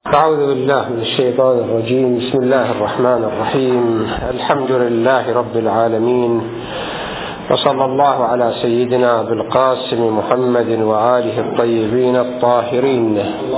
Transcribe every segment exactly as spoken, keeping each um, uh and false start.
أعوذ بالله من الشيطان الرجيم. بسم الله الرحمن الرحيم. الحمد لله رب العالمين، وصلى الله على سيدنا بالقاسم محمد وآله الطيبين الطاهرين.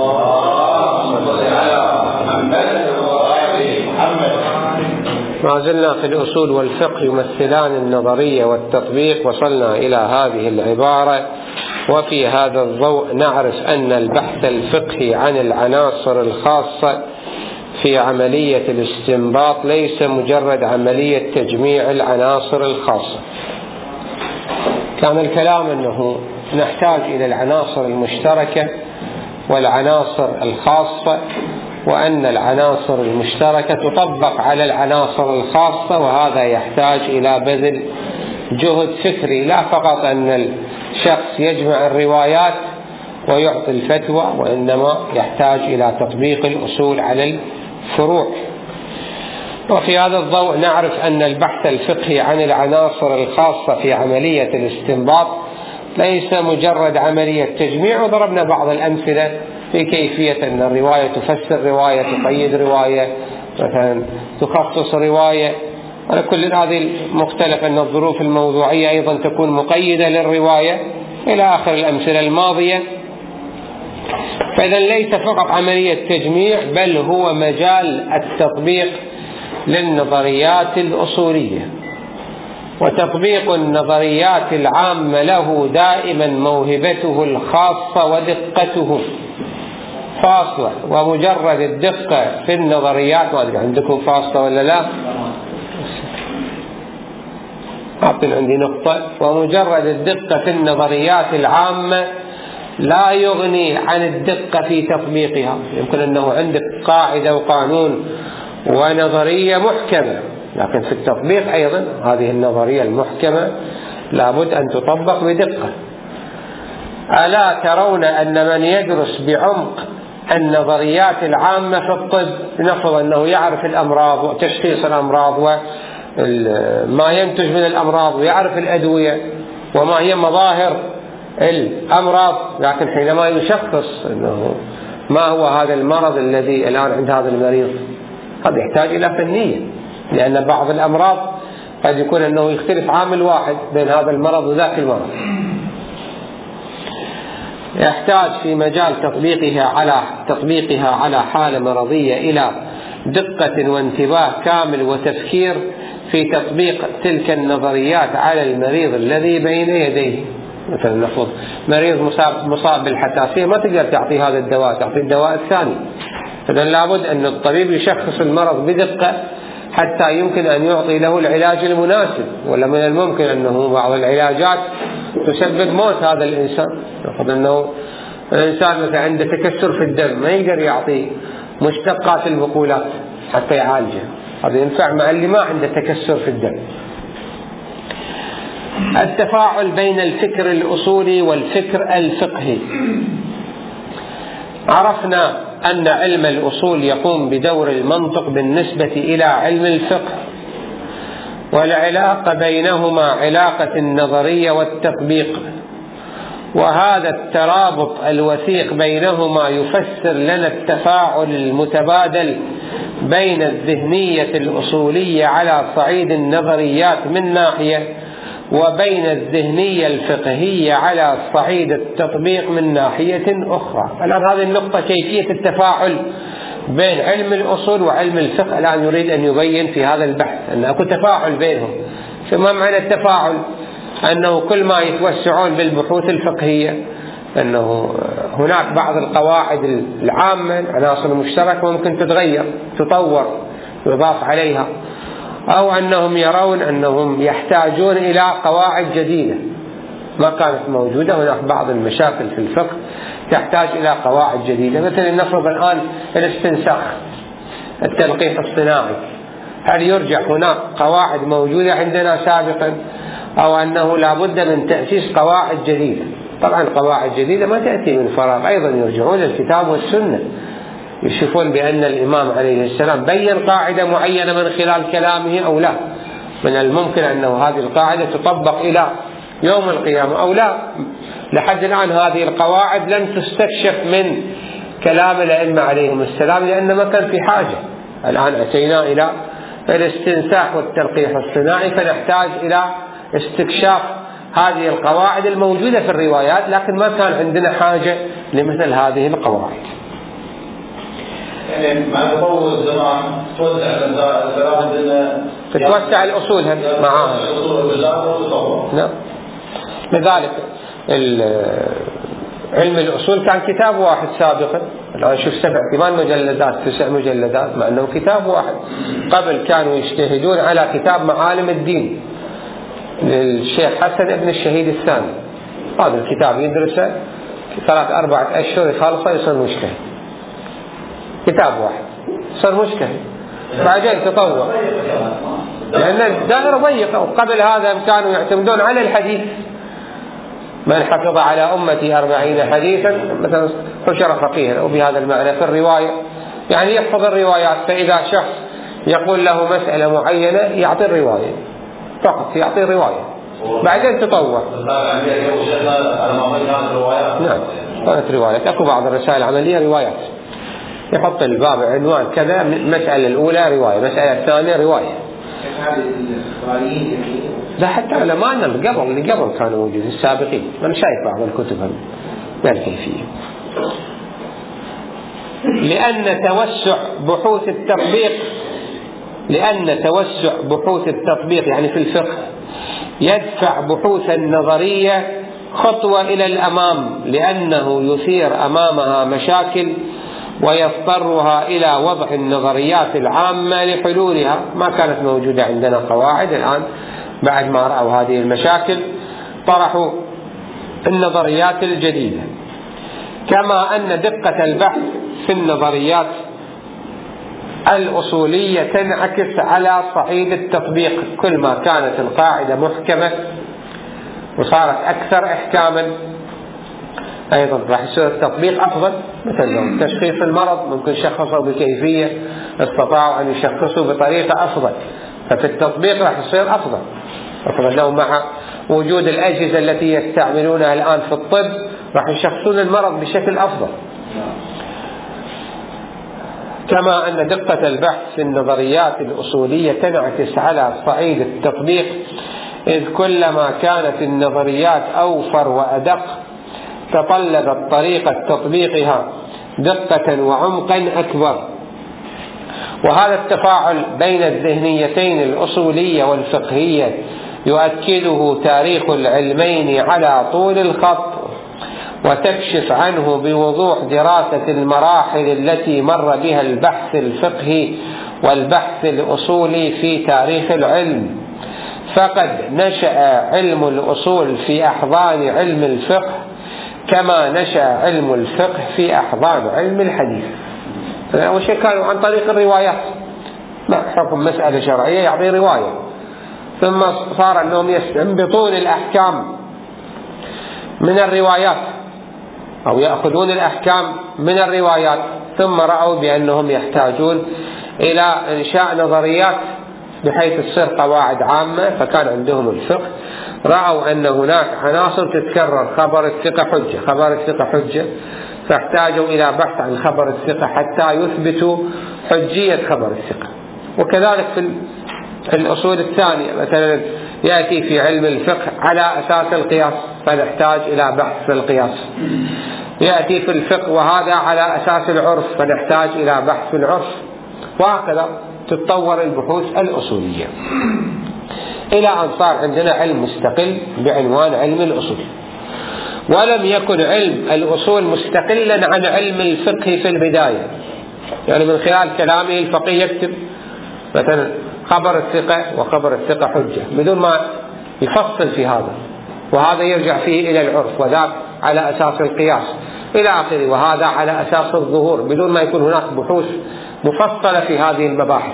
ما زلنا في الأصول والفقه يمثلان النظرية والتطبيق. وصلنا إلى هذه العبارة: وفي هذا الضوء نعرف أن البحث الفقهي عن العناصر الخاصة في عملية الاستنباط ليس مجرد عملية تجميع العناصر الخاصة. كان الكلام أنه نحتاج إلى العناصر المشتركة والعناصر الخاصة، وأن العناصر المشتركة تطبق على العناصر الخاصة، وهذا يحتاج إلى بذل جهد فكري، لا فقط أن الشخص يجمع الروايات ويعطي الفتوى، وإنما يحتاج إلى تطبيق الأصول على الفروع. وفي هذا الضوء نعرف أن البحث الفقهي عن العناصر الخاصة في عملية الاستنباط ليس مجرد عملية تجميع. وضربنا بعض الأمثلة في كيفية أن الرواية تفسر رواية، تقيد رواية، مثلا تخصص رواية، على كل هذه مختلف. أن الظروف الموضوعية أيضا تكون مقيدة للرواية إلى آخر الأمثلة الماضية. فإذا ليس فقط عملية تجميع، بل هو مجال التطبيق للنظريات الأصولية. وتطبيق النظريات العامة له دائما موهبته الخاصة ودقته فاصلة. ومجرد الدقة في النظريات، ما أدري عندكم فاصلة ولا لا، أعطن عندي نقطة. ومجرد الدقة في النظريات العامة لا يغني عن الدقة في تطبيقها. يمكن أنه عندك قاعدة وقانون ونظرية محكمة، لكن في التطبيق أيضا هذه النظرية المحكمة لابد أن تطبق بدقة. ألا ترون أن من يدرس بعمق النظريات العامة في الطب، نفرض أنه يعرف الأمراض وتشخيص الأمراض وما ينتج من الأمراض، ويعرف الأدوية وما هي مظاهر الأمراض، لكن حينما يشخص أنه ما هو هذا المرض الذي الآن عند هذا المريض، قد يحتاج إلى فنية، لأن بعض الأمراض قد يكون أنه يختلف عامل واحد بين هذا المرض وذاك المرض. يحتاج في مجال تطبيقها على تطبيقها على حالة مرضية إلى دقة وانتباه كامل وتفكير في تطبيق تلك النظريات على المريض الذي بين يديه. مثلا نفرض مريض مصاب, مصاب بالحساسية، ما تقدر تعطي هذا الدواء، تعطي الدواء الثاني. فإذا لابد أن الطبيب يشخص المرض بدقة حتى يمكن أن يعطي له العلاج المناسب. ولا من الممكن أنه بعض العلاجات تسبب موت هذا الإنسان. نفرض أنه الإنسان مثلا عنده تكسر في الدم، ما يقدر يعطي مشتقات البقولات حتى يعالجه، هذا ينفع مع اللي ما عنده تكسر في الدم. التفاعل بين الفكر الأصولي والفكر الفقهي. عرفنا أن علم الأصول يقوم بدور المنطق بالنسبة إلى علم الفقه، والعلاقة بينهما علاقة النظرية والتطبيق، وهذا الترابط الوثيق بينهما يفسر لنا التفاعل المتبادل بين الذهنية الأصولية على صعيد النظريات من ناحية، وبين الذهنية الفقهية على صعيد التطبيق من ناحية أخرى. الآن هذه النقطة كيفية التفاعل بين علم الأصول وعلم الفقه الآن يريد أن يبين في هذا البحث أن أكو تفاعل بينهم. ما معنى التفاعل؟ أنه كل ما يتوسعون بالبحوث الفقهية أنه هناك بعض القواعد العامة العناصر المشتركة ممكن تتغير، تطور، يضاف عليها، أو أنهم يرون أنهم يحتاجون إلى قواعد جديدة ما كانت موجودة. هناك بعض المشاكل في الفقه تحتاج إلى قواعد جديدة. مثلا نفرض الآن الاستنساخ، التلقيح الصناعي، هل يرجع هناك قواعد موجودة عندنا سابقا، أو أنه لا بد من تأسيس قواعد جديدة؟ طبعا قواعد جديدة ما تأتي من فراغ، أيضا يرجعون للكتاب والسنة، يشوفون بأن الإمام عليه السلام بين قاعدة معينة من خلال كلامه أو لا. من الممكن أنه هذه القاعدة تطبق إلى يوم القيامة أو لا. لحد الآن هذه القواعد لن تستكشف من كلام الأئمة عليهم السلام، لأن ما كان في حاجة. الآن أتينا إلى الاستنساخ والتلقيح الصناعي، فنحتاج إلى استكشاف هذه القواعد الموجودة في الروايات، لكن ما كان عندنا حاجة لمثل هذه القواعد. يعني مع تطور الزمان توسع البلاد، تتوسع الأصول معها. نعم. لذلك علم الأصول كان كتاب واحد سابقا، الآن شوف سبع ثمان مجلدات تسع مجلدات، مع أنه كتاب واحد. قبل كانوا يجتهدون على كتاب معالم الدين للشيخ حسن ابن الشهيد الثاني، هذا الكتاب يدرسه ثلاث أربعة أشهر يخلصه يصير مجتهد، كتاب واحد صار مجتهد. بعدين تطور لأن الدائرة ضيقة، وقبل هذا كانوا يعتمدون على الحديث، من حفظ على أمتي أربعين حديثا مثلا حشر فقيها، أو بهذا المعنى في الرواية يعني يحفظ الروايات. فإذا شخص يقول له مسألة معينة يعطي الرواية فقط، يعطي الرواية، بعدين تطور. نعم كانت روايات، أكو بعض الرسائل العملية روايات، يحط الباب عنوان كذا، مسألة الأولى رواية، مسألة الثانية رواية. لا حتى علماءنا اللي قبل اللي قبل كانوا موجودين السابقين، أنا شايف بعض الكتب بالكيفية. لأن توسع بحوث التطبيق لأن توسع بحوث التطبيق يعني في الفقه يدفع بحوث النظرية خطوة إلى الأمام، لأنه يثير أمامها مشاكل ويضطرها إلى وضع النظريات العامة لحلولها. ما كانت موجودة عندنا قواعد، الآن بعد ما رأوا هذه المشاكل طرحوا النظريات الجديدة. كما أن دقة البحث في النظريات الأصولية تنعكس على صعيد التطبيق، كل ما كانت القاعدة محكمة وصارت أكثر إحكاما أيضا راح يصير التطبيق أفضل. مثلا تشخيص المرض ممكن شخصه بكيفية استطاعوا أن يشخصوا بطريقة أفضل، ففي التطبيق راح يصير أفضل. أفضل لو مع وجود الأجهزة التي يستعملونها الآن في الطب راح يشخصون المرض بشكل أفضل. كما أن دقة البحث في النظريات الأصولية تنعكس على صعيد التطبيق، إذ كلما كانت النظريات أوفر وأدق تطلبت طريقة تطبيقها دقة وعمقا أكبر. وهذا التفاعل بين الذهنيتين الأصولية والفقهية يؤكده تاريخ العلمين على طول الخط، وتكشف عنه بوضوح دراسة المراحل التي مر بها البحث الفقهي والبحث الأصولي في تاريخ العلم. فقد نشأ علم الأصول في أحضان علم الفقه، كما نشأ علم الفقه في أحضان علم الحديث. أول شيء كانوا عن طريق الروايات، حكم مسألة شرعية يعطي رواية، ثم صار أنهم يستنبطون الأحكام من الروايات أو يأخذون الأحكام من الروايات، ثم رأوا بأنهم يحتاجون إلى إنشاء نظريات بحيث تصير قواعد عامة. فكان عندهم الفقه رأوا أن هناك عناصر تتكرر، خبر الثقة حجة، خبر الثقة حجة، فاحتاجوا إلى بحث عن خبر الثقة حتى يثبتوا حجية خبر الثقة. وكذلك في الأصول الثانية، مثلا يأتي في علم الفقه على أساس القياس، فنحتاج إلى بحث في القياس. يأتي في الفقه وهذا على أساس العرف، فنحتاج إلى بحث في العرف. وهكذا تتطور البحوث الأصولية إلى أن صار عندنا علم مستقل بعنوان علم الأصول. ولم يكن علم الأصول مستقلا عن علم الفقه في البداية، يعني من خلال كلامه الفقيه يكتب مثلا خبر الثقة وخبر الثقة حجة بدون ما يفصل في هذا، وهذا يرجع فيه إلى العرف، وذاك على أساس القياس إلى آخره، وهذا على أساس الظهور، بدون ما يكون هناك بحوث مفصلة في هذه المباحث.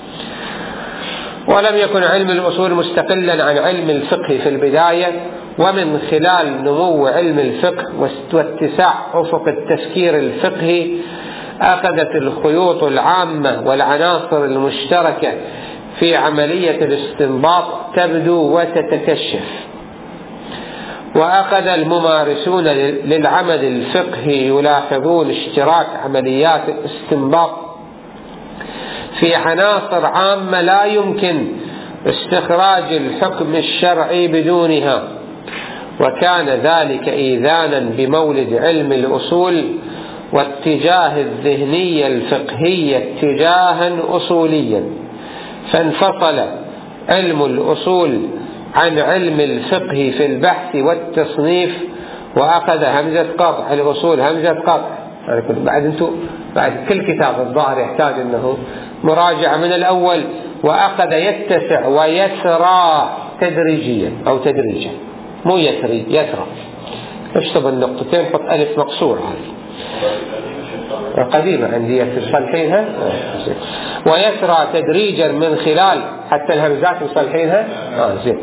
ولم يكن علم الأصول مستقلا عن علم الفقه في البداية، ومن خلال نمو علم الفقه واتساع أفق التفكير الفقهي أخذت الخيوط العامة والعناصر المشتركة في عملية الاستنباط تبدو وتتكشف. وأخذ الممارسون للعمل الفقهي يلاحظون اشتراك عمليات الاستنباط في عناصر عامة لا يمكن استخراج الحكم الشرعي بدونها، وكان ذلك إيذانا بمولد علم الأصول واتجاه الذهنية الفقهية اتجاها أصوليا، فانفصل علم الأصول عن علم الفقه في البحث والتصنيف، وأخذ همزة قطع الأصول همزة قطع. يعني بعد انتو بعد كل كتاب الظاهر يحتاج انه مراجعة من الأول، وأخذ يتسع ويسرى تدريجيا أو تدريجا، مو يسري يسرى. اشطب النقطتين حط ألف مقصور هذه قديمة عندي تصلحينها، ويسرى تدريجا من خلال حتى الهمزات تصلحينها آه زين،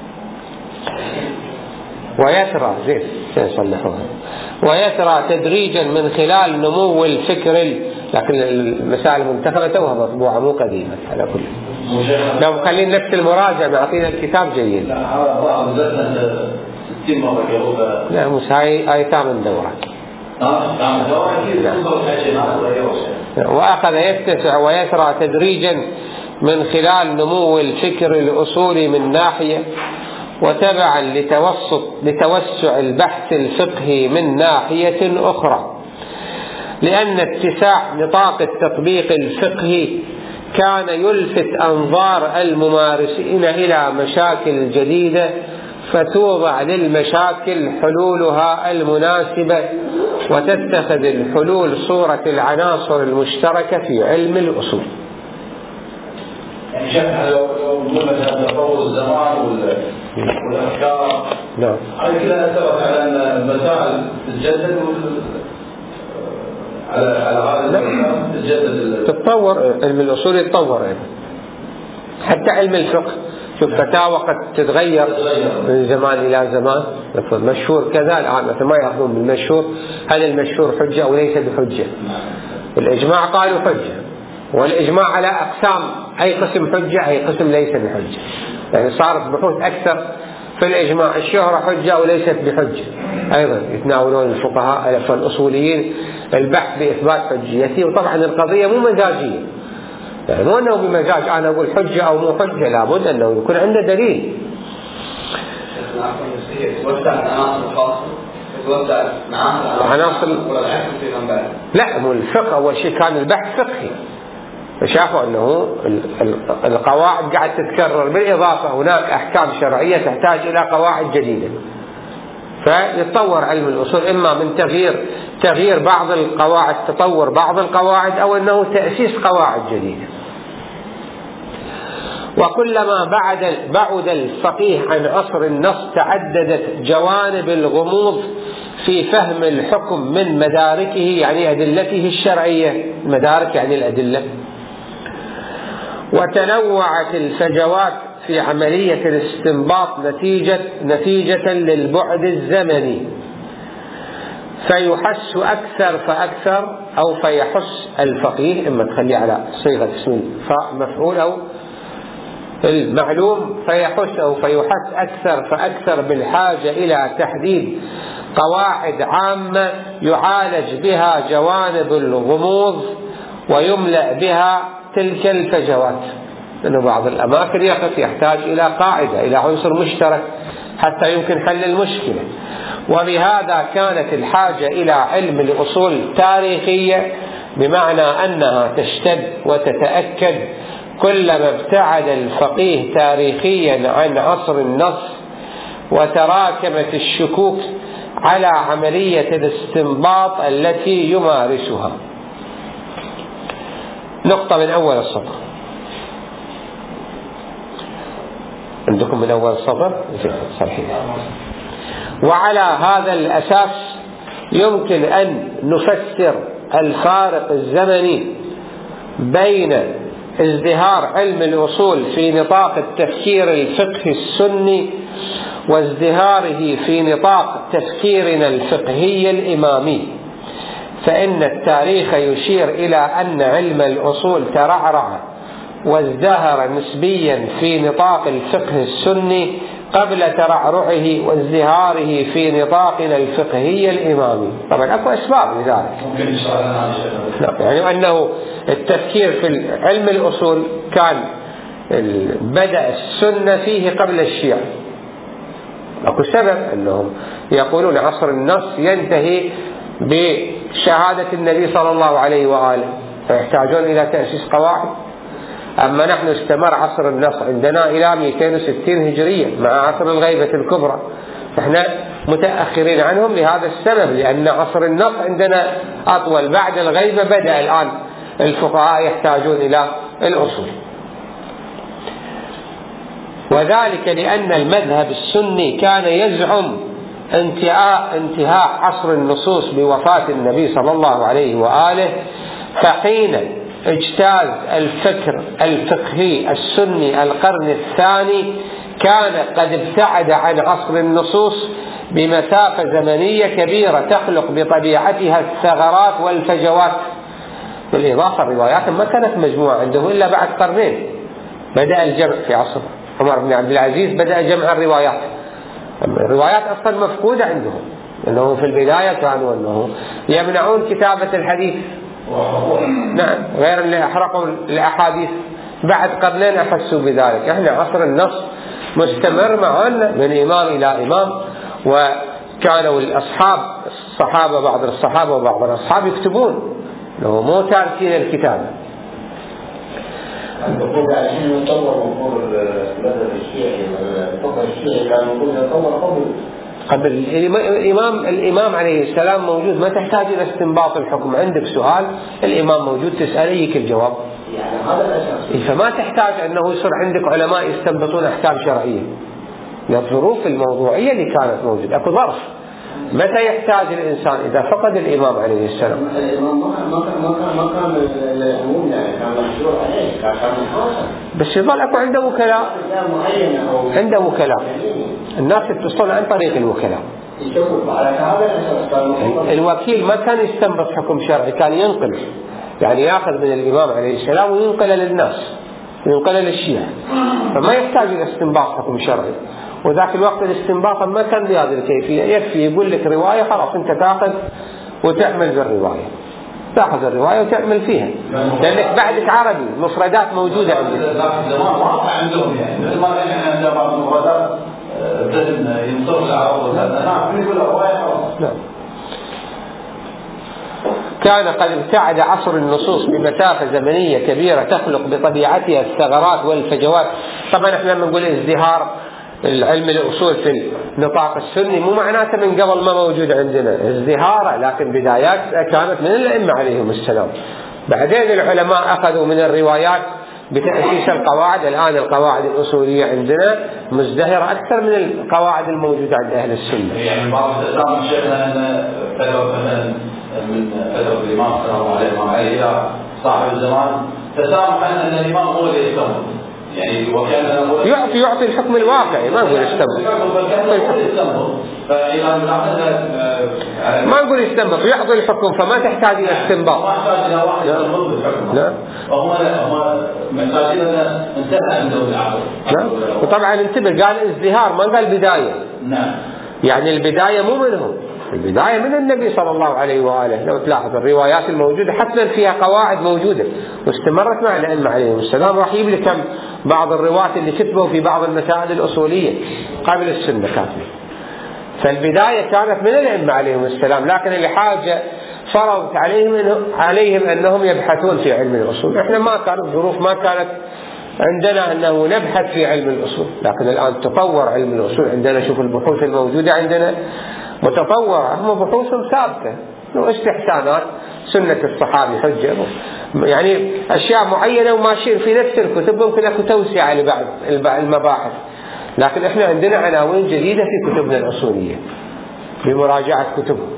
ويسرى زين صلحوها، ويسرى تدريجا من خلال نمو الفكر، لكن المسائل المنتخبة توها مطبوعة مو قديمة على كل. لو خلين نفس المراجعة معطينا الكتاب جيد. لا هذا بعض زدنا ستين مرة جاوبها. لا مش هاي هاي ثامن دورة. وأخذ يتسع ويسرى تدريجا من خلال نمو الفكر الأصولي من ناحية، وتبعا لتوسط لتوسع البحث الفقهي من ناحية أخرى، لأن اتساع نطاق التطبيق الفقهي كان يلفت أنظار الممارسين إلى مشاكل جديدة، فتوضع للمشاكل حلولها المناسبة، وتتخذ الحلول صورة العناصر المشتركة في علم الأصول. يعني شكل لو مثلا تطور الزمان والأفكار نعم هذه كلها أثرت على أن المسائل تتجدد على على هذا تتجدد تتطور علم الأصول يتطور يعني. حتى علم الفقه شوف فتاوى قد تتغير من زمان إلى زمان، مثلا مشهور كذا الآن مثلا ما يأخذون بالمشهور، هل المشهور حجة أو ليس بحجة؟ الإجماع قالوا حجة، والإجماع على أقسام، أي قسم حجة أي قسم ليس بحجة، يعني صارت بحوث أكثر في الإجماع الشهرة حجة أو ليست بحجة. أيضا يتناولون الفقهاء الأصوليين البحث بإثبات حجيته، وطبعا القضية مو مزاجية، يعني مو أنه بمزاج أنا أقول حجة أو مو حجة، لابد أنه يكون عنده دليل. عناصر لا مو الفقه أول شيء كان البحث فقهي، شافوا أنه القواعد قاعد تتكرر، بالإضافة هناك أحكام شرعية تحتاج إلى قواعد جديدة، فيتطور علم الأصول إما من تغيير تغيير بعض القواعد، تطور بعض القواعد، أو أنه تأسيس قواعد جديدة. وكلما بعد بعد الفقيه عن عصر النص تعددت جوانب الغموض في فهم الحكم من مداركه، يعني أدلته الشرعية، مدارك يعني الأدلة، وتنوعت الفجوات في عملية الاستنباط نتيجة, نتيجة للبعد الزمني، فيحس أكثر فأكثر أو فيحس الفقيه، إما تخليه على صيغة اسم فاء مفعول أو المعلوم، فيحس أو فيحس أكثر فأكثر بالحاجة إلى تحديد قواعد عامة يعالج بها جوانب الغموض ويملأ بها تلك الفجوات، لأن بعض الأماكن يقف يحتاج إلى قاعدة، إلى عنصر مشترك حتى يمكن حل المشكلة. وبهذا كانت الحاجة إلى علم الأصول تاريخية، بمعنى أنها تشتد وتتأكد كلما ابتعد الفقيه تاريخيا عن عصر النص، وتراكمت الشكوك على عملية الاستنباط التي يمارسها. نقطة من أول السطر، عندكم من أول السطر صحيح. وعلى هذا الأساس يمكن أن نفسر الفارق الزمني بين ازدهار علم الأصول في نطاق التفكير الفقهي السني وازدهاره في نطاق تفكيرنا الفقهي الإمامي. فإن التاريخ يشير إلى أن علم الأصول ترعرع وازدهر نسبيا في نطاق الفقه السني قبل ترعرعه وازدهاره في نطاقنا الفقهي الإمامي. طبعا أكو أسباب لذلك. يعني أنه التفكير في علم الأصول كان بدأ السنة فيه قبل الشيعة. أكو سبب أنهم يقولون عصر النص ينتهي بشهادة النبي صلى الله عليه وآله، فيحتاجون إلى تأسيس قواعد. أما نحن استمر عصر النص عندنا إلى مئتين وستين هجرية مع عصر الغيبة الكبرى، فإحنا متأخرين عنهم لهذا السبب، لأن عصر النص عندنا أطول. بعد الغيبة بدأ الآن الفقهاء يحتاجون إلى الأصول، وذلك لأن المذهب السني كان يزعم انتهاء انتهاء عصر النصوص بوفاة النبي صلى الله عليه وآله، فحين اجتاز الفكر الفقهي السني القرن الثاني كان قد ابتعد عن عصر النصوص بمسافة زمنية كبيرة تخلق بطبيعتها الثغرات والفجوات. بالإضافة الروايات ما كانت مجموعة عنده إلا بعد قرنين، بدأ الجمع في عصر عمر بن عبد العزيز، بدأ جمع الروايات. الروايات أصلا مفقودة عندهم، أنه في البداية كانوا أنه يمنعون كتابة الحديث، نعم، غير اللي أحرقوا الأحاديث. بعد قرنين أحسوا بذلك. إحنا عصر النص مستمر معنا من إمام إلى إمام، وكانوا الأصحاب الصحابة بعض الصحابة وبعض الأصحاب يكتبون، أنه مو تاركين الكتاب. الدخول عشان يطور أمور المذهب الشيعي والفقه الشيعي كان يقول يطور قبل قبل الإمام الإمام عليه السلام موجود، ما تحتاج إلى استنباط الحكم. عندك سؤال الإمام موجود تسأله يجيك الجواب، يعني هذا الأساس. فما تحتاج أنه يصير عندك علماء يستنبطون أحكام شرعية. الظروف الموضوعية اللي كانت موجودة، أكو ظرف. متى يحتاج الإنسان؟ إذا فقد الإمام عليه السلام. الإمام ما كان ما كان ما كان الأمور يعني كان مشروع عليه، كان محاصر. بس يظل أكو عنده وكلاء، عنده وكلاء، الناس يتصلون عن طريق الوكلاء. الوكيل ما كان يستنبط حكم شرعي، كان ينقل، يعني يأخذ من الإمام عليه السلام وينقل للناس، ينقل للشيعة، فما يحتاج إلى استنباط حكم شرعي. وذاك الوقت الاستنباط ما كان بهذه الكيفية، يكفي يقول لك رواية خلاص أنت تأخذ وتعمل بالرواية، تأخذ الرواية وتعمل فيها، لأنك بعدك عربي، مفردات موجودة عندك. ذاك الزمان واضح عندهم، يعني مثل ما احنا عندنا بعض المفردات بدنا ينصر العرب نعم يقول رواية خلاص. نعم. كان قد ابتعد عصر النصوص بمسافة زمنية كبيرة تخلق بطبيعتها الثغرات والفجوات. طبعا احنا لما نقول ازدهار العلم الأصول في النطاق السني مو معناته من قبل ما موجود عندنا ازدهاره، لكن بدايات كانت من الأئمة عليهم السلام. بعدين العلماء أخذوا من الروايات بتأسيس القواعد. الآن القواعد الأصولية عندنا مزدهرة أكثر من القواعد الموجودة عند أهل السنة. يعني بعض الإسلام شيخنا أن فتوى مثلا من فتوى الإمام صلى الله عليه وآله إلى صاحب الزمان تسامح أن الإمام هو اللي يستمر، يعني وكان يعطي يعطي الحكم الواقعي، ما نقول يستنبط، ما نقول يستنبط، يعطي الحكم، فما تحتاج إلى استنباط. ما تحتاج إلى واحد يضبط الحكم. لا. وهم هم محتاجين أن انتهى عندهم العقل. نعم. وطبعا انتبه، قال ازدهار ما قال بداية. نعم. يعني البداية مو منهم، البداية من النبي صلى الله عليه وآله. لو تلاحظ الروايات الموجودة حتما فيها قواعد موجودة واستمرت مع الأئمة عليهم السلام. راح يجيب لك بعض الرواة اللي كتبوا في بعض المسائل الأصولية قبل السنة كاتبة. فالبداية كانت من الأئمة عليهم السلام، لكن اللي حاجة فرضت عليهم إنه عليهم أنهم يبحثون في علم الأصول. إحنا ما كانت الظروف ما كانت عندنا أنه نبحث في علم الأصول، لكن الآن تطور علم الأصول عندنا. شوف البحوث الموجودة عندنا متطورة، هم بحوثهم ثابتة، واستحسانات سنة الصحابي حجة، يعني أشياء معينة وماشيين في نفس الكتب. ممكن أكو توسعة لبعض المباحث، لكن إحنا عندنا عناوين جديدة في كتبنا الأصولية بمراجعة كتبهم.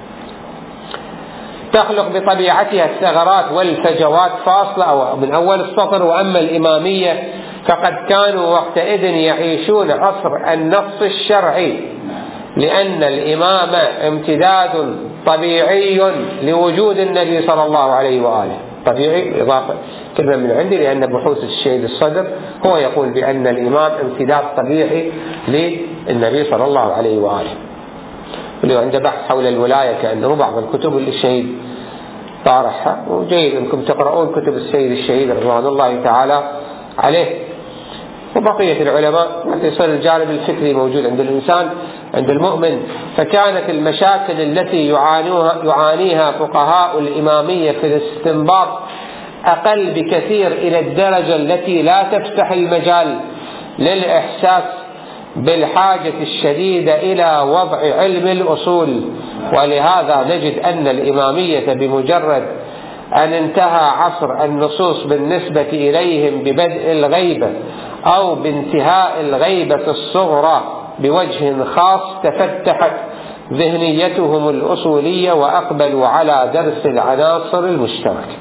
تخلق بطبيعتها الثغرات والفجوات فاصلة أو من أول السطر. وأما الإمامية فقد كانوا وقتئذ يعيشون عصر النص الشرعي، لأن الإمامة امتداد طبيعي لوجود النبي صلى الله عليه وآله. طبيعي إضافة كلمة من عندي، لأن بحوث الشهيد الصدر هو يقول بأن الإمام امتداد طبيعي للنبي صلى الله عليه وآله. اللي عنده بحث حول الولاية كأنه بعض الكتب اللي الشهيد طارحها، وجيد أنكم تقرؤون كتب السيد الشهيد رضوان الله تعالى عليه وبقية العلماء حتى يصير الجانب الفكري موجود عند الإنسان عند المؤمن. فكانت المشاكل التي يعانوها يعانيها فقهاء الإمامية في الاستنباط أقل بكثير إلى الدرجة التي لا تفتح المجال للإحساس بالحاجة الشديدة إلى وضع علم الأصول. ولهذا نجد أن الإمامية بمجرد أن انتهى عصر النصوص بالنسبة إليهم ببدء الغيبة أو بانتهاء الغيبة الصغرى بوجه خاص تفتحت ذهنيتهم الأصولية وأقبلوا على درس العناصر المشتركة.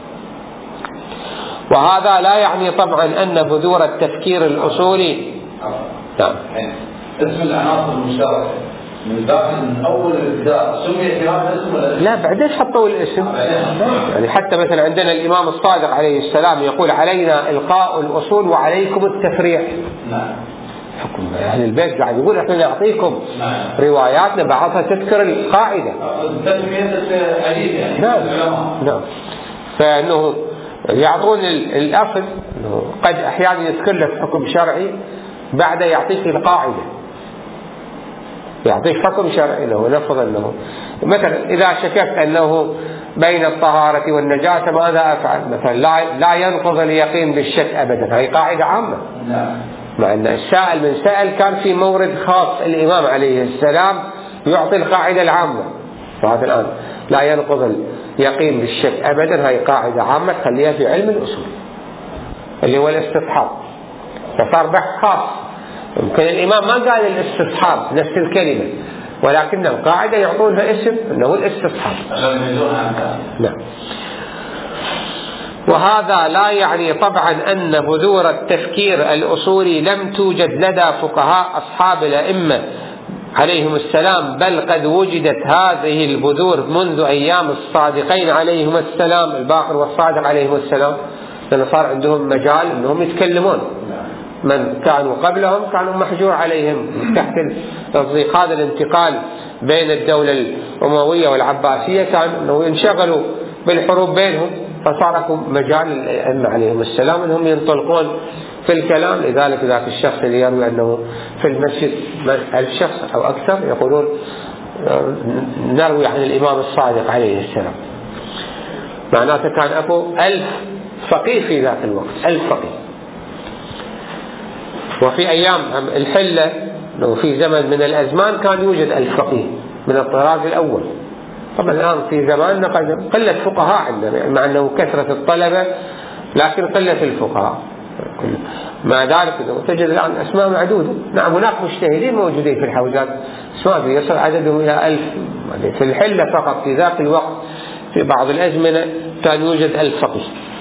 وهذا لا يعني طبعا أن بذور التفكير الأصولي نعم اسم العناصر المشتركة من داخل من أول الابتداء سمي بهذا الاسم ولا لا بعدين حطوا الاسم. يعني حتى مثلا عندنا الإمام الصادق عليه السلام يقول علينا إلقاء الأصول وعليكم التفريع. نعم. حكم أهل البيت قاعد يقول احنا نعطيكم رواياتنا بعضها تذكر القاعدة. تسمية حديث يعني. نعم. نعم. فإنه يعطون الأصل قد أحيانا يذكر لك حكم شرعي بعد يعطيك القاعدة، يعطيك حكم شرعي له. نفرض أنه مثلا إذا شككت أنه بين الطهارة والنجاسة ماذا أفعل؟ مثلا لا لا ينقض اليقين بالشك أبدا، هذه قاعدة عامة. مع أن السائل من سأل كان في مورد خاص الإمام عليه السلام يعطي القاعدة العامة. فهذا الآن لا ينقض اليقين بالشك أبدا، هذه قاعدة عامة خليها في علم الأصول اللي هو الاستصحاب. فصار بحث خاص. يمكن الإمام ما قال الاستصحاب نفس الكلمة، ولكن القاعدة يعطونها اسم أنه الاستصحاب. نعم. وهذا لا يعني طبعا أن بذور التفكير الأصولي لم توجد لدى فقهاء أصحاب الأئمة عليهم السلام، بل قد وجدت هذه البذور منذ أيام الصادقين عليهم السلام، الباقر والصادق عليهم السلام، لأن صار عندهم مجال أنهم يتكلمون. من كانوا قبلهم كانوا محجور عليهم تحت تصديق هذا الانتقال بين الدولة الأموية والعباسية، كان أنه ينشغلوا بالحروب بينهم، فصار لكم مجال الأئمة عليهم السلام أنهم ينطلقون في الكلام. لذلك ذاك الشخص اللي يروي أنه في المسجد ألف شخص أو أكثر يقولون نروي عن الإمام الصادق عليه السلام، معناته كان أكو ألف فقيه في ذاك الوقت، ألف فقيه. وفي أيام الحلة في زمن من الأزمان كان يوجد ألف فقيه من الطراز الأول. طبعا الآن في زماننا قلة فقهاء عندنا، مع أنه كثرة الطلبة لكن قلة الفقهاء. مع ذلك تجد الآن أسماء معدودة. نعم هناك مجتهدين موجودين في الحوزات، أسماء يصل عددهم إلى ألف. في الحلة فقط في ذاك الوقت في بعض الأزمنة كان يوجد ألف فقيه.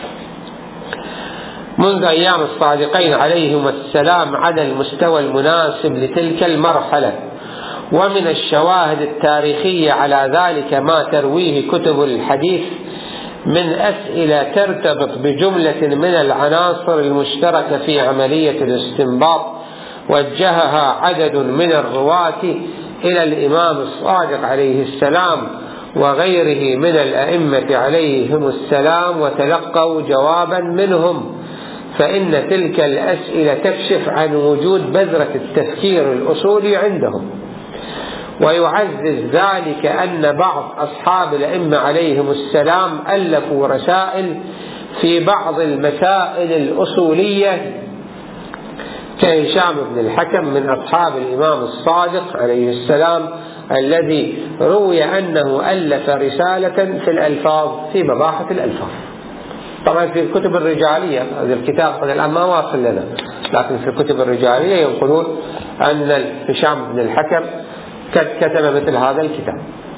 منذ أيام الصادقين عليهم السلام على المستوى المناسب لتلك المرحلة. ومن الشواهد التاريخية على ذلك ما ترويه كتب الحديث من أسئلة ترتبط بجملة من العناصر المشتركة في عملية الاستنباط وجهها عدد من الرواة إلى الإمام الصادق عليه السلام وغيره من الأئمة عليهم السلام وتلقوا جوابا منهم. فإن تلك الأسئلة تكشف عن وجود بذرة التفكير الأصولي عندهم. ويعزز ذلك أن بعض أصحاب الأئمة عليهم السلام ألفوا رسائل في بعض المسائل الأصولية، كهشام بن الحكم من أصحاب الإمام الصادق عليه السلام الذي روي أنه ألف رسالة في الألفاظ في مباحث الألفاظ. طبعا في الكتب الرجالية هذا الكتاب الآن ما واصل لنا، لكن في الكتب الرجالية يقولون أن هشام بن الحكم كتب مثل هذا الكتاب.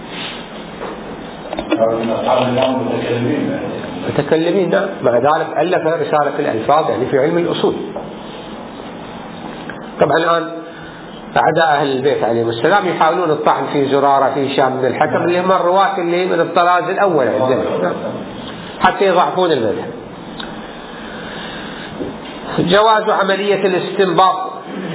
متكلمين نعم. مع ذلك ألف رسالة في الألفاظ يعني في علم الأصول. طبعا الآن أعداء أهل البيت عليهم السلام يحاولون الطعن في زرارة في هشام بن الحكم اللي هم الرواة اللي من الطراز الأول عندنا. حتى يضعفون المذهب. جواز عملية الاستنباط.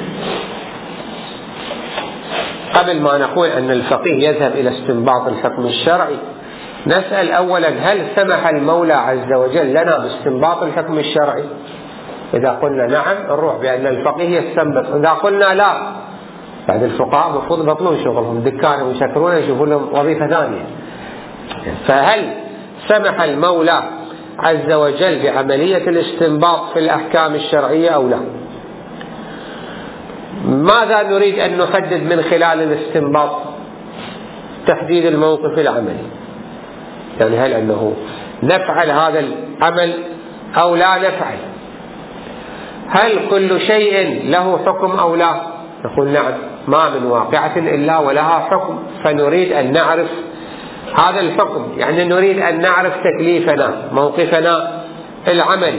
قبل ما نقول أن الفقيه يذهب إلى استنباط الحكم الشرعي، نسأل أولا: هل سمح المولى عز وجل لنا باستنباط الحكم الشرعي؟ إذا قلنا نعم نروح بأن الفقيه يستنبط، إذا قلنا لا بعد الفقهاء المفروض يبطلون شغلهم دكانهم يشكرون يشوفون لهم وظيفة ثانية. فهل سمح المولى عز وجل بعملية الاستنباط في الأحكام الشرعية أو لا؟ ماذا نريد أن نحدد من خلال الاستنباط؟ تحديد الموقف العملي، يعني هل أنه نفعل هذا العمل أو لا نفعل؟ هل كل شيء له حكم أو لا؟ نقول نعم، ما من واقعة إلا ولها حكم، فنريد أن نعرف هذا الحكم، يعني نريد أن نعرف تكليفنا موقفنا العملي.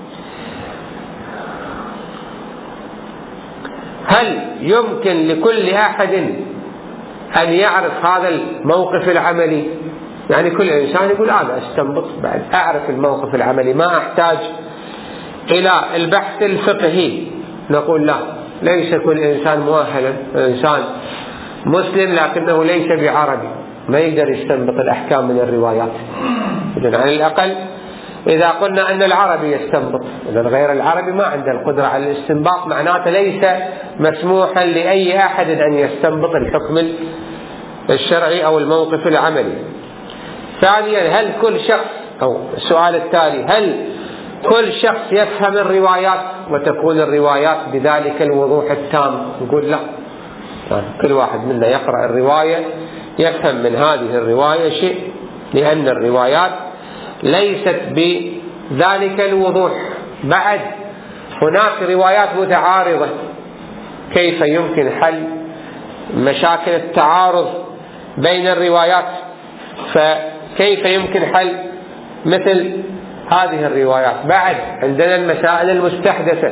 هل يمكن لكل أحد أن يعرف هذا الموقف العملي؟ يعني كل إنسان يقول أنا أستنبط بعد أعرف الموقف العملي، ما أحتاج إلى البحث الفقهي. نقول لا، ليس كل إنسان مؤهلا، إنسان مسلم لكنه ليس بعربي ما يقدر يستنبط الأحكام من الروايات. إذن على الأقل إذا قلنا أن العربي يستنبط، إذن غير العربي ما عنده القدرة على الاستنباط، معناته ليس مسموحا لأي أحد أن يستنبط الحكم الشرعي أو الموقف العملي. ثانيا، هل كل شخص، أو السؤال التالي، هل كل شخص يفهم الروايات وتكون الروايات بذلك الوضوح التام؟ نقول لا، كل واحد منا يقرأ الرواية يفهم من هذه الرواية شيء، لأن الروايات ليست بذلك الوضوح. بعد هناك روايات متعارضة، كيف يمكن حل مشاكل التعارض بين الروايات؟ فكيف يمكن حل مثل هذه الروايات؟ بعد عندنا المسائل المستحدثة،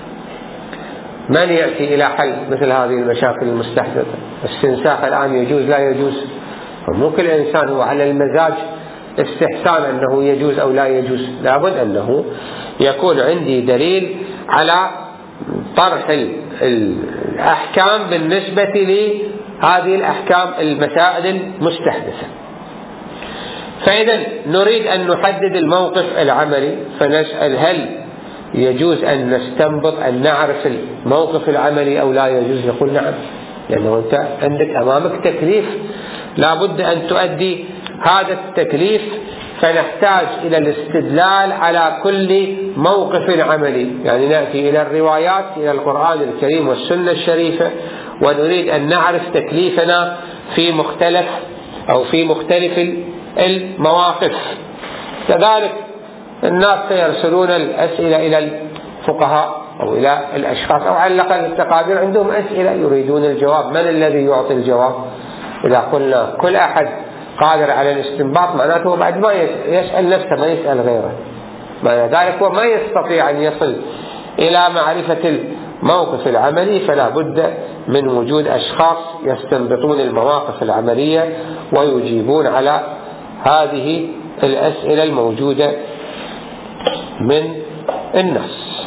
من يأتي إلى حل مثل هذه المشاكل المستحدثة؟ الاستنساخ الآن يجوز لا يجوز؟ فمو كل إنسان هو على المزاج استحسان أنه يجوز أو لا يجوز، لابد أنه يكون عندي دليل على طرح الأحكام بالنسبة لهذه الأحكام المسائل المستحدثة. فإذا نريد أن نحدد الموقف العملي، فنسأل هل يجوز أن نستنبط أن نعرف الموقف العملي أو لا يجوز؟ نقول نعم، لأنه أنت عندك أمامك تكليف لابد أن تؤدي هذا التكليف، فنحتاج إلى الاستدلال على كل موقف عملي، يعني نأتي إلى الروايات، إلى القرآن الكريم والسنة الشريفة، ونريد أن نعرف تكليفنا في مختلف أو في مختلف المواقف. كذلك الناس سيرسلون الأسئلة إلى الفقهاء أو إلى الأشخاص، أو على الأقل التقادير عندهم أسئلة يريدون الجواب، من الذي يعطي الجواب؟ إذا قلنا كل أحد قادر على الاستنباط معناته بعد ما يسأل نفسه ما يسأل غيره، معنى ذلك هو ما يستطيع أن يصل إلى معرفة الموقف العملي، فلا بد من وجود أشخاص يستنبطون المواقف العملية ويجيبون على هذه الأسئلة الموجودة من النص.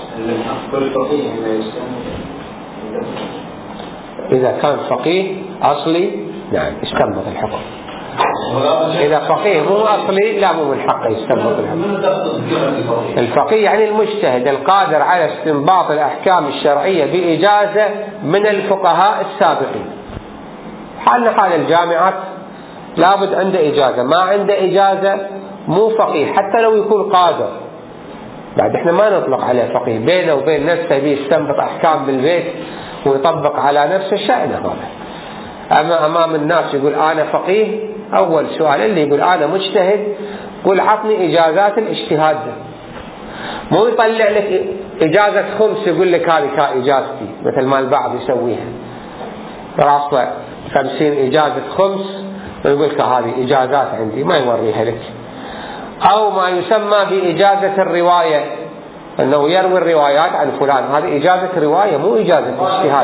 إذا كان فقيه أصلي نعم يستنبط الحكم، إذا فقيه مو أصلي لا، مو من حقه يستنبط الحكم. الفقيه يعني المجتهد القادر على استنباط الأحكام الشرعية بإجازة من الفقهاء السابقين. حالنا حال الجامعات لابد عنده إجازة، ما عنده إجازة مو فقيه حتى لو يكون قادر. بعد احنا ما نطلق عليه فقيه، بينه وبين نفسه بيستنبط أحكام بالبيت ويطبق على نفسه شأنه هذا. أما أمام الناس يقول أنا فقيه، أول سؤال اللي يقول أنا مجتهد قل عطني إجازات الاجتهاد، مو يطلع لك إجازة خمس يقول لك هذه كإجازتي مثل ما البعض يسويها، راسه خمسين إجازة خمس ويقول لك هذه إجازات عندي، ما يوريها لك. أو ما يسمى بإجازة الرواية، أنه يروي الروايات عن فلان، هذه إجازة رواية مو إجازة اجتهاد.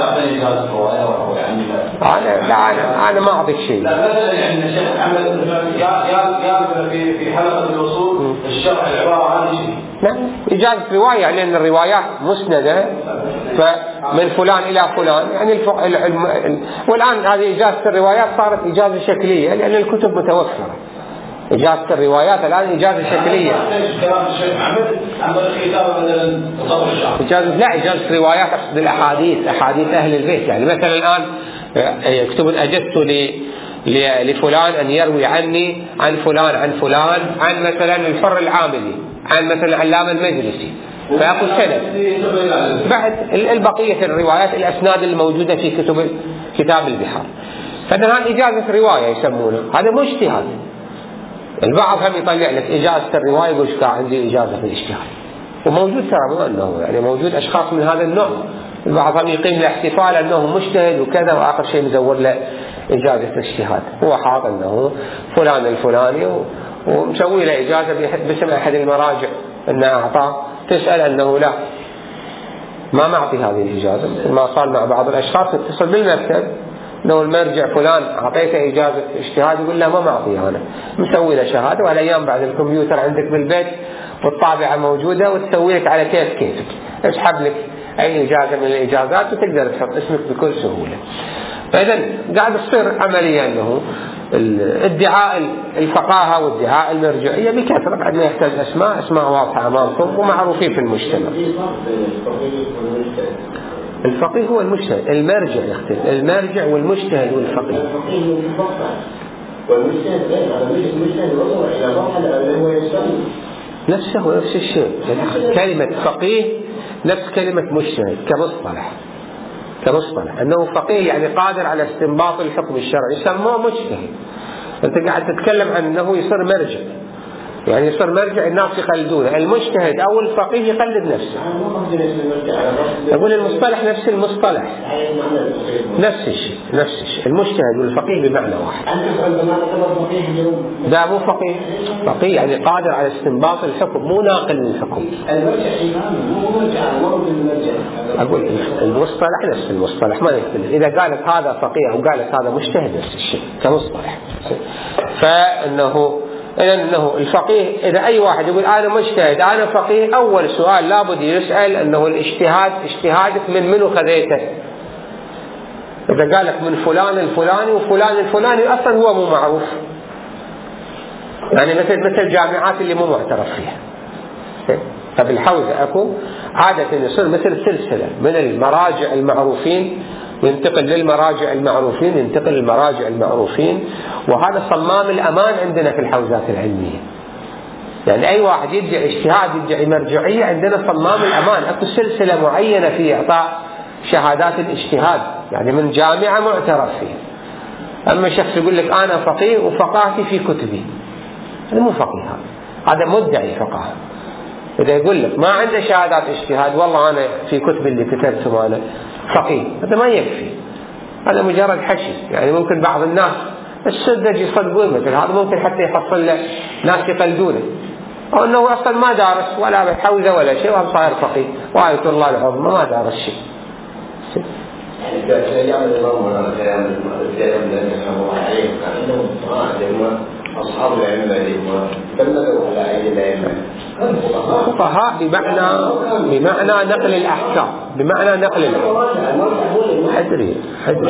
أنا لا أنا أنا ما أعطيك شيء. لا مثلا يعني الشيخ محمد يا يا في في حلقة الوصول الشرع العبارة عن شيء. نعم إجازة رواية لأن الروايات مسندة فمن فلان إلى فلان يعني الفق... العلم... والآن هذه إجازة الروايات صارت إجازة شكلية لأن الكتب متوفرة. إجازة الروايات الآن إجازة شكلية. إجازة لا إجازة روايات أقصد الأحاديث أحاديث أهل البيت يعني مثلا الآن يكتبون أجزت لي لفلان أن يروي عني عن فلان عن فلان عن مثلا الحر العاملي عن مثلا علام المجلسي فيأخذ سند. بعد البقية الروايات الأسناد الموجودة في كتب كتاب البحار. فهذا إجازة رواية يسمونه هذا مو اجتهاد. البعض هم يطلع لك إجازة الرواية يقول كان عندي إجازة في الاجتهاد وموجود ترى مو أنه يعني موجود أشخاص من هذا النوع. البعض هم يقيم الاحتفال أنه مجتهد وكذا وآخر شيء مزور له إجازة الاجتهاد هو حاط أنه فلان الفلاني ومسوي له إجازة باسم أحد المراجع أنه أعطاه. تسأل أنه لا ما معطي هذه الإجازة. ما صار مع بعض الأشخاص يتصل بالمكتب لو المرجع فلان أعطيته إجازة اجتهاد يقول له ما معطي أنا مسوي له شهادة وهالأيام بعد الكمبيوتر عندك بالبيت والطابعة موجودة وتسوي لك على كيف كيفك اسحب لك أي إجازة من الإجازات وتقدر تحط اسمك بكل سهولة. فإذا قاعد تصير عمليا أنه ادعاء الفقاهة وادعاء المرجعية بكثرة بعد ما يحتاج أسماء أسماء واضحة أمامكم ومعروفين في المجتمع. الفقيه هو المجتهد المرجع يختلف المرجع والمجتهد والفقيه. والمجتهد غير هذا المجتهد وصل إلى مرحلة اللي هو يستقيم نفسه نفس الشيء. كلمة فقيه نفس كلمة مجتهد كمصطلح كمصطلح أنه فقيه يعني قادر على استنباط الحكم الشرعي يسموه مجتهد. أنت قاعد تتكلم عن أنه يصير مرجع يعني يصير مرجع الناس يقلدونه. المجتهد أو الفقيه يقلد نفسه. أقول المصطلح نفس المصطلح نفس الشيء نفس الشيء المجتهد والفقيه بمعنى واحد. ده مو فقيه فقيه يعني قادر على استنباط الحكم مو ناقل للحكم. أقول المصطلح نفس المصطلح ما يختلف. إذا قالت هذا فقيه وقالت هذا مجتهد نفس الشيء كمصطلح. فإنه إنه الفقيه إذا أي واحد يقول أنا مجتهد أنا فقيه أول سؤال لابد يسأل أنه الاجتهاد اجتهادك من منو خذيته. إذا قالك من فلان الفلاني وفلان الفلاني أصلا هو مو معروف يعني مثل مثل الجامعات اللي مو معترف فيها. فبالحوزة أكو عادة يصير مثل سلسلة من المراجع المعروفين ينتقل للمراجع المعروفين ينتقل للمراجع المعروفين وهذا صمام الأمان عندنا في الحوزات العلمية. يعني أي واحد يدعي اجتهاد يدعي مرجعية عندنا صمام الأمان أكو سلسلة معينة في إعطاء شهادات الاجتهاد يعني من جامعة معترف فيها. أما شخص يقول لك أنا فقيه وفقاهتي في كتبي هذا مو فقيه هذا مدعي فقاهة. إذا يقول لك ما عنده شهادات اجتهاد والله أنا في كتب اللي كتبته أنا فقيه هذا ما يكفي هذا مجرد حشي. يعني ممكن بعض الناس السذج يصدقون مثل هذا ممكن حتى يحصل له ناس يقلدونه أو أنه أصلا ما دارس ولا بحوزة ولا شيء وهو صاير فقيه وآية الله العظمى ما دارس شيء. يعني كأيام الإمام ولا كأيام الكلام الذي يسمى عليه كأنهم صراحة أصحاب العلم الذين بلغوا على أيدي العلم فقهاء بمعنى بمعنى نقل الأحكام بمعنى نقل حدري حدري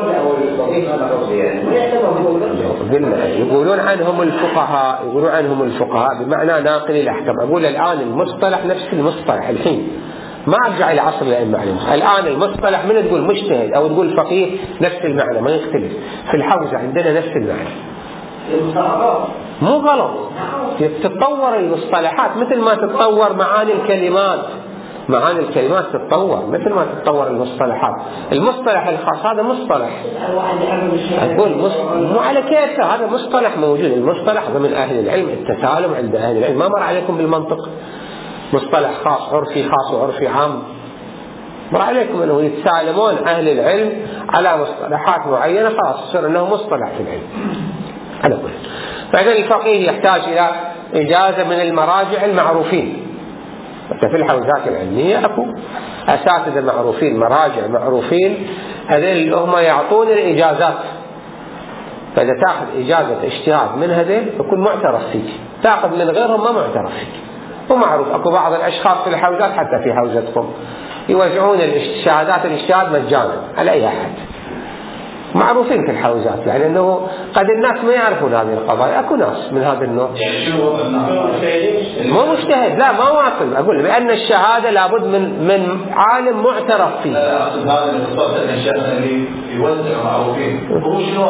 قلنا يقولون عنهم الفقهاء يقولون عنهم الفقهاء بمعنى ناقل الأحكام. أقول الآن المصطلح نفس المصطلح الحين ما أرجع إلى عصر الأئمة عليهم. الآن المصطلح من تقول مجتهد أو تقول فقيه نفس المعنى ما يختلف. في الحوزة عندنا نفس المعنى مو غلط. تتطور المصطلحات مثل ما تتطور معاني الكلمات معاني الكلمات تتطور مثل ما تتطور المصطلحات. المصطلح الخاص هذا مصطلح أقول مو على كيفه هذا مصطلح موجود. المصطلح ضمن أهل العلم التسالم عند أهل العلم ما مر عليكم بالمنطق مصطلح خاص عرفي خاص وعرفي عام مر عليكم أنه يتسالمون أهل العلم على مصطلحات معينة خلاص يصير أنه مصطلح في العلم على كل. فإذا الفقيه يحتاج إلى إجازة من المراجع المعروفين. في الحوزات العلمية أكو أساتذة معروفين مراجع معروفين هذول اللي هم يعطون الإجازات. فإذا تأخذ إجازة اجتهاد من هذول يكون معترف فيك تأخذ من غيرهم ما معترف فيه. ومعروف أكو بعض الأشخاص في الحوزات حتى في حوزتكم يوزعون الشهادات الاجتهاد مجانا على أي أحد، معروفين في الحوزات، يعني أنه قد الناس ما يعرفون هذه القضايا. أكو ناس من هذا النوع مو مجتهد، لا ما واصل، أقول بأن الشهادة لابد من من عالم معترف فيه. هذا الاختصاص اللي يوزع معروفين هو شنو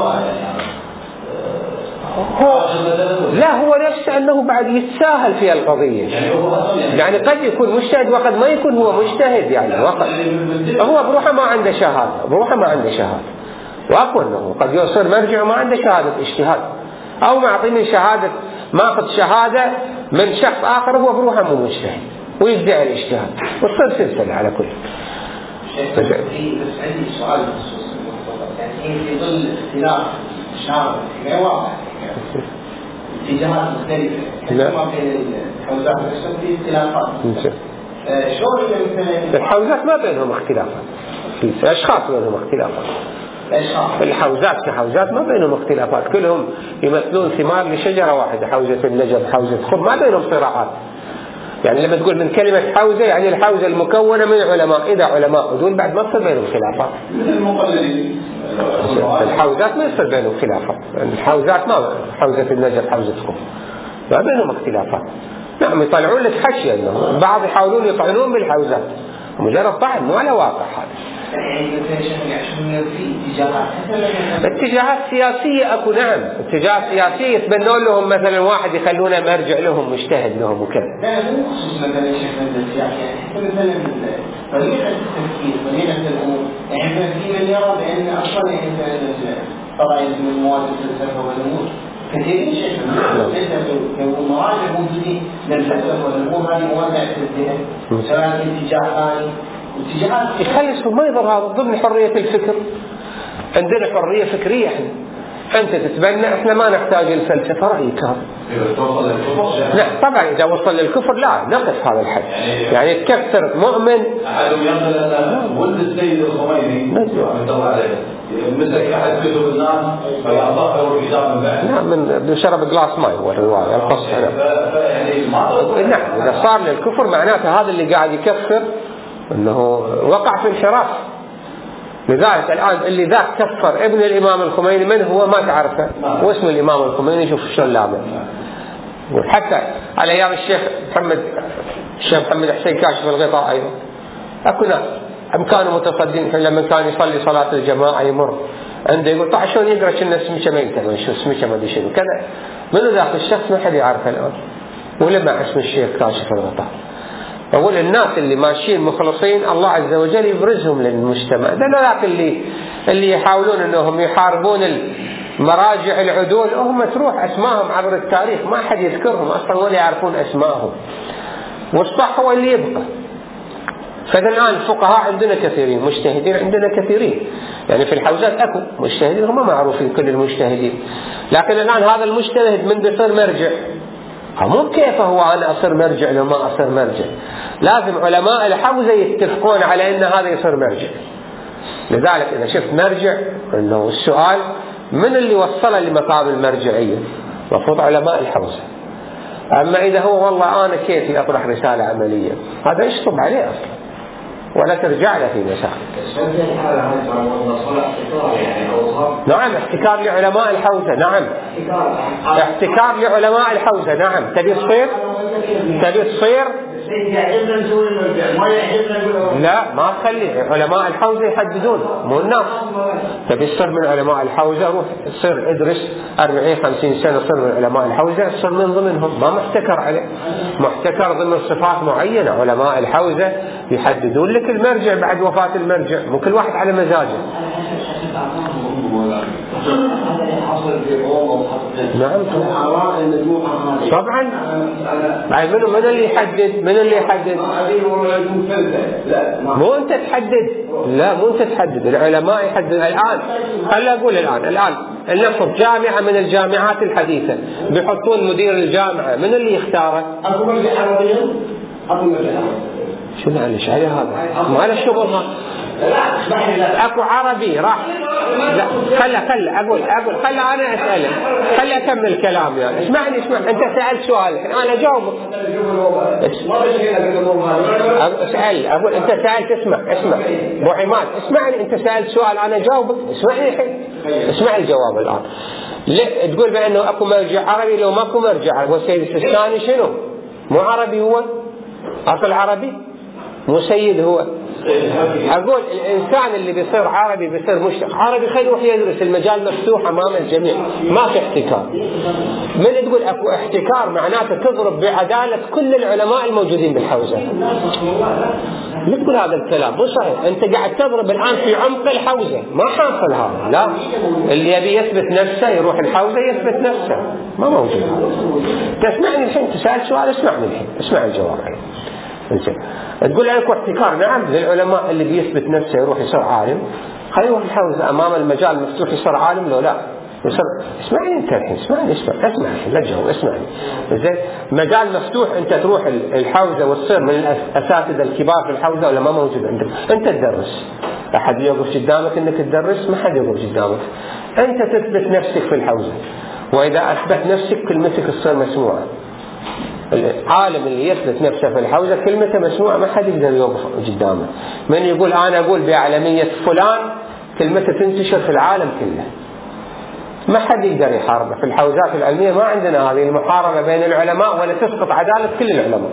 هو لا هو نفسه أنه بعد يتساهل في القضية، يعني قد يكون مجتهد وقد ما يكون هو مجتهد، يعني وقد هو بروحه ما عنده شهادة، بروحه ما عنده شهادة، وأقول أنه قد يصير مرجع ما عنده شهادة اجتهاد، أو معطي من شهادة ماخذ شهادة من شخص آخر هو بروحه مو مجتهد ويدعي الاجتهاد، وتصير سلسلة على كل. بس عندي سؤال بخصوص يعني في ظل اختلاف شعب غير واضح اتجاهات مختلفة كما بين الحوزات نفسها في اختلافات. شلون مثلا الحوزات ما بينهم اختلافات، في أشخاص بينهم اختلافات. الحوزات كحوزات ما بينهم اختلافات، كلهم يمثلون ثمار لشجرة واحدة، حوزة النجف حوزة خب، ما بينهم صراعات. يعني لما تقول من كلمة حوزة يعني الحوزة المكونة من علماء، إذا علماء ودول بعد ما تصير بينهم خلافات. الحوزات ما يصير بينهم خلافات، الحوزات ما حوزة النجف حوزة خب ما بينهم اختلافات. نعم يطلعون لك حشية، انه بعض يحاولون يطعنون بالحوزات، مجرد طعن مو على واقع هذا. اتجاهات سياسية اكو، نعم اتجاهات سياسية يتبنون لهم مثلا واحد يخلونه مرجع لهم مجتهد لهم وكذا. لا مو خصوص مثلا شيخ السياسي، يعني حتى مثلا طريقة التفكير طريقة الامور، يعني في من يرى بان اصلا يعني طبعا من مواد الفلسفة والامور كثيرين شيخ كمراجع موجودين للفلسفة والامور هذه مواد الذهن سواء اتجاه ثاني واتجاهات يخلص ما يضر هذا ضمن حرية الفكر. عندنا حرية فكرية احنا، أنت تتبنى، احنا ما نحتاج الفلسفة، رأيك هذا. لا طبعا إذا وصل للكفر لا نقف هذا الحد، يعني تكفر مؤمن. أحدهم ينقل أن ولد السيد الخميني مسك أحد كتب الناس فيعطاه الكتاب من بعد. نعم من شرب جلاس ماء والرواية القصة. نعم إذا صار للكفر معناته هذا اللي قاعد يكفر أنه وقع في انحراف. لذلك الآن اللي ذاك كفر ابن الإمام الخميني من هو ما تعرفه، واسم الإمام الخميني شوف شلون لامع. وحتى على أيام الشيخ محمد الشيخ محمد حسين كاشف الغطاء أيضا أكو ناس كانوا متصدين لما كان يصلي صلاة الجماعة يمر عنده يقول طيب شلون يقرأ كأن اسمه ميتة من شو اسمه ما أدري شنو كذا، منو ذاك الشخص ما حد يعرفه الآن ولما اسم الشيخ كاشف الغطاء. أقول الناس اللي ماشيين مخلصين الله عز وجل يبرزهم للمجتمع. ده ذاك اللي اللي يحاولون أنهم يحاربون المراجع العدول هم تروح أسماءهم عبر التاريخ ما حد يذكرهم أصلا ولا يعرفون أسماءهم، والصح هو اللي يبقى. فإذا الآن الفقهاء عندنا كثيرين، مجتهدين عندنا كثيرين، يعني في الحوزات أكو مجتهدين هم معروفين كل المجتهدين، لكن الآن هذا المجتهد من بيصير مرجع مو كيف هو أنا أصير مرجع لو ما أصير مرجع، لازم علماء الحوزة يتفقون على أن هذا يصير مرجع. لذلك إذا شفت مرجع إنه السؤال من اللي وصله لمقام المرجعية، مفروض علماء الحوزة. أما إذا هو والله أنا كيفي أطرح رسالة عملية هذا يشطب عليه أصلا ولا ترجع له في مسائل. نعم احتكار لعلماء الحوزة، نعم احتكار لعلماء الحوزة، نعم تبي تصير تبي تصير لا ما تخلي علماء الحوزة يحددون مو الناس. تبي تصير من علماء الحوزة روح تصير ادرس أربعين خمسين سنة صير من علماء الحوزة، تصير من ضمنهم ما محتكر عليه، محتكر ضمن صفات معينة. علماء الحوزة يحددون لك المرجع بعد وفاة المرجع، مو كل واحد على مزاجه. نعم طبعا. بعد منو من اللي يحدد من اللي يحدد مو انت تحدد، لا مو انت تحدد، العلماء يحدد. الآن خلي أقول الآن الآن نفرض جامعة من الجامعات الحديثة بيحطون مدير الجامعة من اللي يختاره؟ شو معنى الاشعري هذا؟ ما له شغل هذا. اكو عربي راح لا خلا خلا اقول اقول خلا انا اساله خلا اكمل كلامي يعني. اسمعني اسمع انت سالت سؤال انا اجاوبك. اسال اقول انت سالت اسمع اسمع ابو عماد اسمعني انت سالت سؤال انا اجاوبك. اسمعني الحين اسمع الجواب الان. لا تقول بانه اكو مرجع عربي لو ماكو مرجع عربي. والسيد السيستاني شنو؟ مو عربي هو؟ اصل عربي مو سيد هو. أقول الإنسان اللي بيصير عربي بيصير مشرق عربي خليه يروح يدرس. المجال مفتوح أمام الجميع ما في احتكار. من تقول أكو احتكار معناته تضرب بعدالة كل العلماء الموجودين بالحوزة. لا تقول هذا الكلام مو صحيح. أنت قاعد تضرب الآن في عمق الحوزة ما حاصل هذا. لا اللي يبي يثبت نفسه يروح الحوزة يثبت نفسه ما موجود. تسمعني الحين تسأل سؤال اسمعني الحين اسمع الجواب الحين. تقول اكو احتكار نعم للعلماء اللي بيثبت نفسه يروح يصير عالم خليه يروح الحوزة امام المجال مفتوح يصير عالم لو لا يصير. اسمعني انت الحين اسمعني اسمع اسمع لا تجاوب اسمعني زين. مجال مفتوح انت تروح الحوزة وتصير من الاساتذه الكبار في الحوزة ولا ما موجود عندك؟ انت تدرس احد يوقف قدامك انك تدرس؟ ما حد يوقف قدامك. انت تثبت نفسك في الحوزة واذا اثبت نفسك كلمتك تصير مسموعة. العالم اللي يثبت نفسه في الحوزة كلمته مسموعة ما حد يقدر يوقف قدامه. من يقول أنا أقول بعلمية فلان كلمته تنتشر في العالم كله ما حد يقدر يحاربه. في الحوزات العلمية ما عندنا هذه المحاربة بين العلماء ولا تسقط عدالة كل العلماء.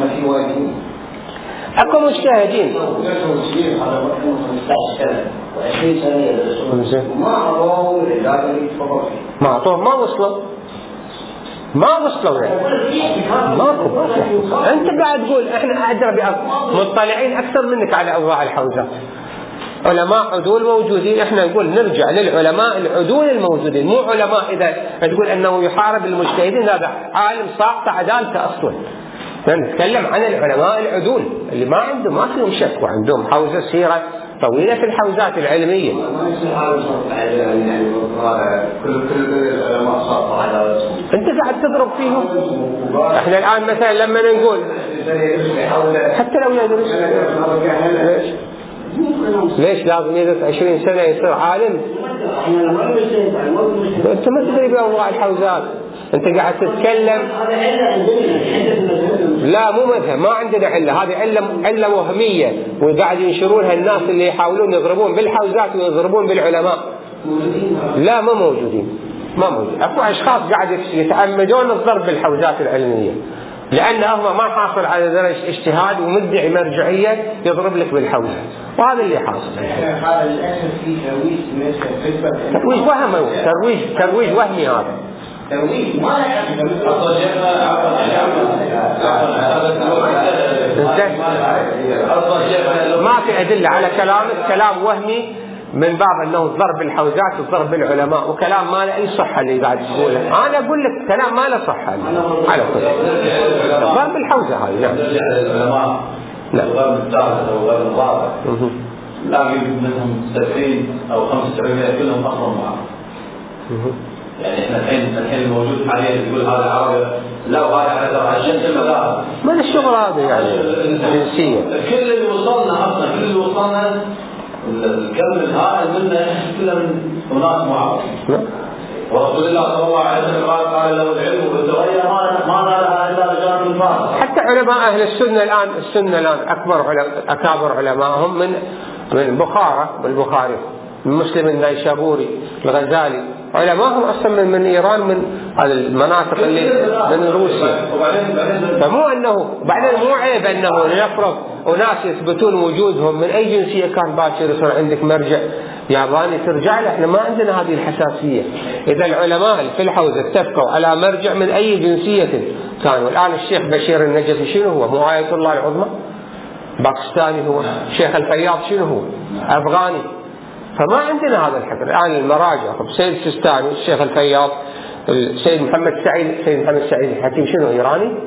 أكو مجتهدين ما أعطوه ما وصلوا ما وصلوا يعني ماكو ما في. انت قاعد تقول احنا ادرى مطلعين اكثر منك على اوضاع الحوزات. علماء عدول موجودين احنا نقول نرجع للعلماء العدول الموجودين مو علماء اذا تقول انه يحارب المجتهدين هذا عالم ساقط عدالته اصلا. نتكلم عن العلماء العدول اللي ما عندهم ما فيهم شك وعندهم حوزة سيرة طويلة في الحوزات العلمية. انت قاعد تضرب فيهم. احنا الان مثلا لما نقول حتى لو يدرس ليش ليش لازم يدرس عشرين سنة يصير عالم؟ انت ما تدري بأوضاع الحوزات. انت قاعد تتكلم لا مو مذهب ما عندنا علة. هذه علة علة وهمية وقاعد ينشرونها الناس اللي يحاولون يضربون بالحوزات ويضربون بالعلماء. لا ما موجودين ما موجود. اكو اشخاص قاعد يتعمدون الضرب بالحوزات العلمية لأن هم ما حاصل على درجة اجتهاد ومدعي مرجعية يضرب لك بالحوزة وهذا اللي حاصل. هذا للأسف في ترويج ترويج وهمي ترويج ترويج وهمي. هذا ترويج ما ما في أدلة على كلامك كلام وهمي من باب أنه ضرب الحوزات وضرب العلماء وكلام ما له أي صحة اللي قاعد تقوله. أنا أقول لك كلام ما له صحة على كل ضرب الحوزة هاي. نعم العلماء الغرب الثالث أو الغرب الرابع لاقي منهم سبعين أو خمسة وسبعين كلهم أصلا معهم. يعني احنا الحين الحين الموجود حاليا يقول هذا عربي لا وهذا على ترى عشان المذاهب ما الشغل هذا يعني جنسية. كل اللي وصلنا أصلا كل اللي وصلنا الكم الهائل منه كله من أناس معاصرين. ورسول الله صلى الله عليه وسلم قال لو العلم بالتغير ما ما نالها إلا رجال من فارس. حتى علماء أهل السنة الآن السنة الآن أكبر علماء أكابر علماءهم من من بخارى بالبخاري من مسلم النيشابوري الغزالي علماءهم أصلا من, من إيران من هذه المناطق اللي من روسيا. فمو أنه بعدين مو عيب أنه نفرض وناس يثبتون وجودهم من أي جنسية كان باكر يصير عندك مرجع ياباني ترجع له. احنا ما عندنا هذه الحساسية. إذا العلماء في الحوزة اتفقوا على مرجع من أي جنسية كانوا. الآن الشيخ بشير النجفي شنو هو؟ مو آية الله العظمى باكستاني هو. الشيخ الفياض شنو هو؟ أفغاني. فما عندنا هذا الحكر. الآن المراجع السيد السيستاني الشيخ الفياض السيد محمد سعيد السيد محمد سعيد الحكيم شنو إيراني؟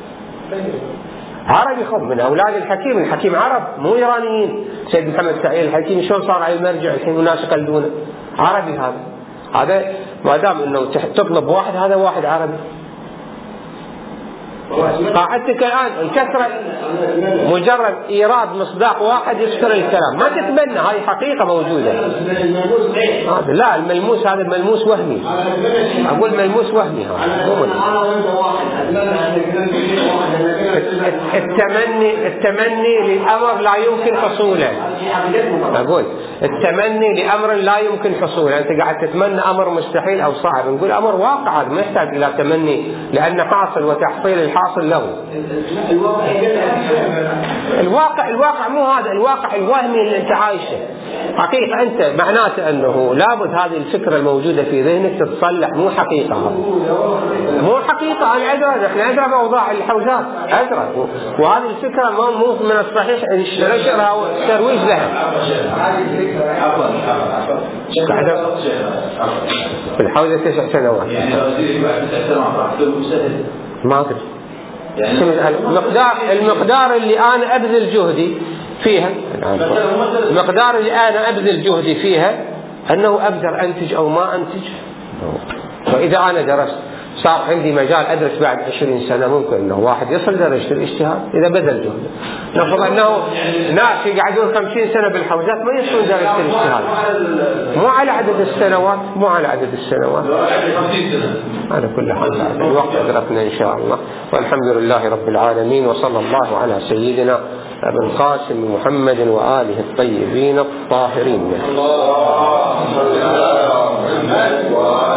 عربي خب من أولاد الحكيم. الحكيم عرب مو إيرانيين. سيد محمد سعيد الحكيم شلون صار على المرجع الحين والناس يقلدونه؟ عربي. هذا هذا ما دام إنه تطلب واحد هذا واحد عربي. قاعدتك الآن الكثرة مجرد إيراد مصداق واحد يكسر الكلام، ما تتمنى، هاي حقيقة موجودة. هذا لا، الملموس هذا ملموس وهمي، أقول ملموس وهمي هذا. التمني التمني للأمر لا يمكن حصوله، أقول التمني لأمر لا يمكن حصوله، أنت قاعد تتمنى أمر مستحيل أو صعب، نقول أمر واقع ما يحتاج إلى تمني لأنه حاصل وتحصيل الحاصل له. الواقع الواقع مو هذا الواقع الوهمي اللي أنت عايشه حقيقة، أنت معناته أنه لابد هذه الفكرة الموجودة في ذهنك تتصلح، مو حقيقة هذا. مو حقيقة. أنا أدرى، إحنا أدرى بأوضاع الحوزات أدرى، وهذه الفكرة مو من الصحيح نشرها والترويج لها. في الحوزة تسع سنوات ما أدري المقدار المقدار اللي أنا أبذل جهدي فيها، المقدار اللي أنا أبذل جهدي فيها أنه أقدر أنتج أو ما أنتج. وإذا أنا درست صار عندي مجال أدرس بعد عشرين سنة، ممكن أنه واحد يصل درجة الاجتهاد إذا بذل جهده. نفرض أنه ناس يقعدون خمسين سنة بالحوزات ما يصلون درجة الاجتهاد، مو على عدد السنوات، مو على عدد السنوات. على كل حال الوقت أدركنا إن شاء الله، والحمد لله رب العالمين، وصلى الله على سيدنا أبي القاسم محمد وآله الطيبين الطاهرين.